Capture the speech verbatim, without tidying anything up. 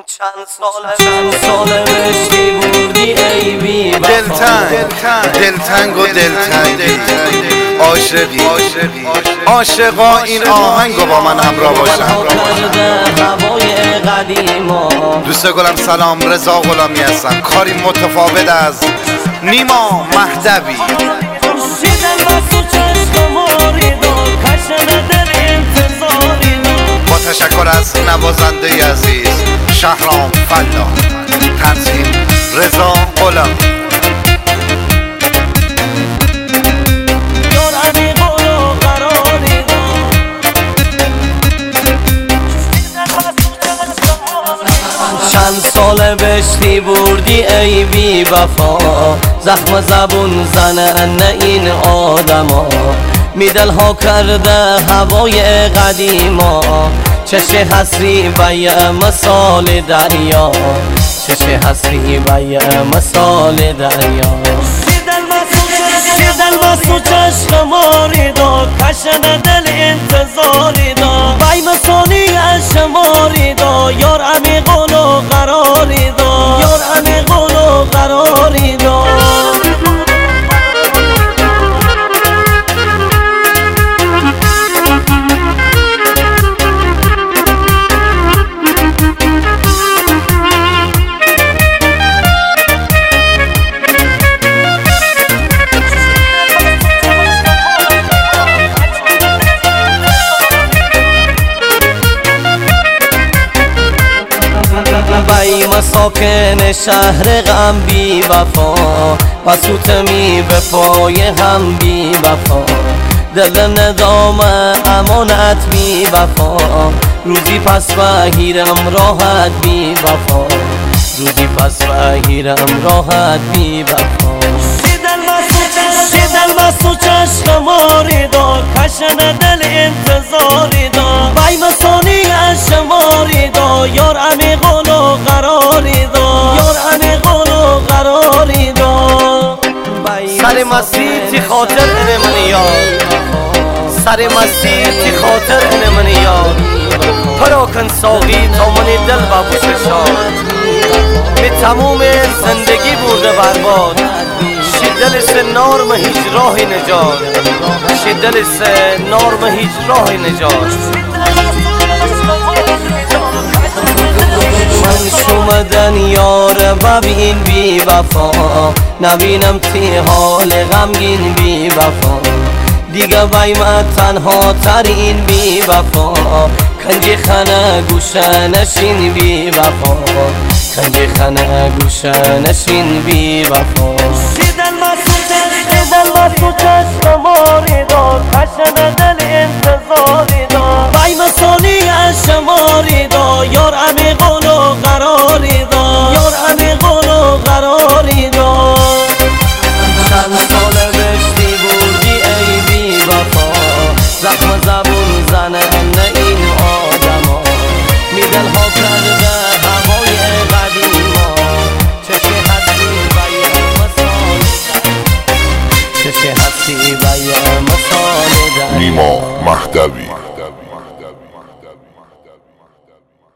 چند ساله چند ساله مشتی بردی ای بی وفا دلتنگ دلتنگ و دلتنگی عاشقی عاشقا این آهنگو با من همراه باشن. دوست گلم سلام، رضا غلامی هستم. کاری متفاوت از نیما مهدوی. با تشکر از نوازنده عزیز شهرام فلا، تنظیم رضا غلامی. چند سال بشتی بردی ای بی وفا، زخم زبون زنن این آدما، میدل ها کرده هوای قدیما، چش حسری و یه مثال دریا، چش حسری و یه مثال دریا. دل بسو چشم ماری دا، کشن دل انتظاری دا، بای مثالی شماری دا، یار عمیقون و قراری دا، یار عمیقون و قراری دا. بای مساکن شهر غم بی وفا، پسوت می به پای هم بی وفا، دل ندام امانت بی وفا، روزی پس بگیرم راحت بی وفا، روزی پس بگیرم راحت بی وفا. دل بسو چشم ماری دا، کشن دل انتظاری دا، بای مسانی شماری دا، یار عمیقون و قراری دا، یار عمیقون و قراری دا. سر مسیر تی خاطر این من یار، سر مسیر تی خاطر این من یار، پراکن ساقی تا منی دل و بوششان، به تموم زندگی برده برباد، شدل سه نارم هیچ راهی نجات، شدل سه نارم هیچ راهی نجات. من شومدن یار ببین بی وفا، نبینم تی حال غمگین بی وفا، دیگه بایم تنها ترین بی وفا، کنجی خانه گوشه نشین بی وفا، کنجی خانه گوشه نشین بی وفا. دل بسو چشم ماری دا، کشن دل انتظار